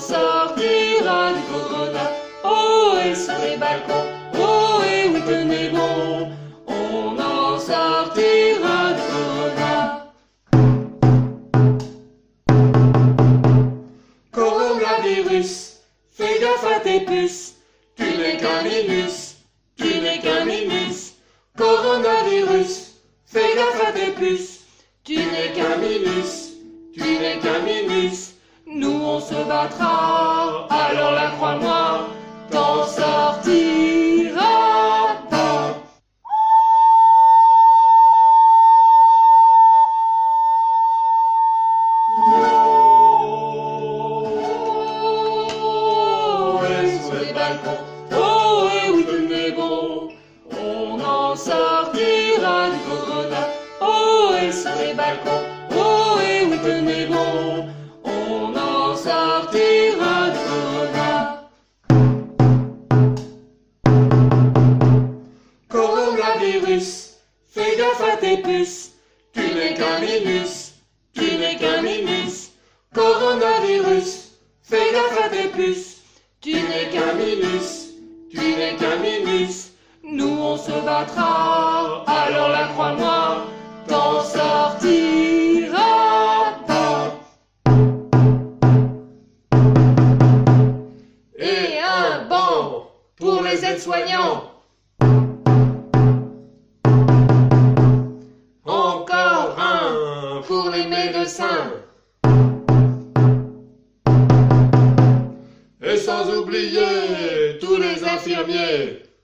sortira du corona. Oh, et sur les balcons, oh, et oui, tenez bon, on en sortira du corona. Coronavirus, fais gaffe à tes puces, tu n'es qu'un minus, tu n'es qu'un minus. Coronavirus, fais gaffe à tes puces, tu n'es qu'un minus, tu n'es qu'un minus. Nous on se battra, alors la crois-moi, t'en sortiras pas. Oh, et sur les balcons, oh, et oui, tenez bon, on en sortira du corona. Oh, et sur les balcons, oh, et oui, tenez bon, on en sortira du corona. Coronavirus, fais gaffe à tes puces, tu n'es qu'un minus, tu n'es qu'un minus. Coronavirus, fais gaffe à tes puces, tu n'es qu'un minus, tu n'es qu'un minus. Nous on se battra, alors la crois-moi, t'en sortiras pas. Et un banc pour les aides-soignants. Encore un pour les médecins. Et sans oublier tous les infirmiers.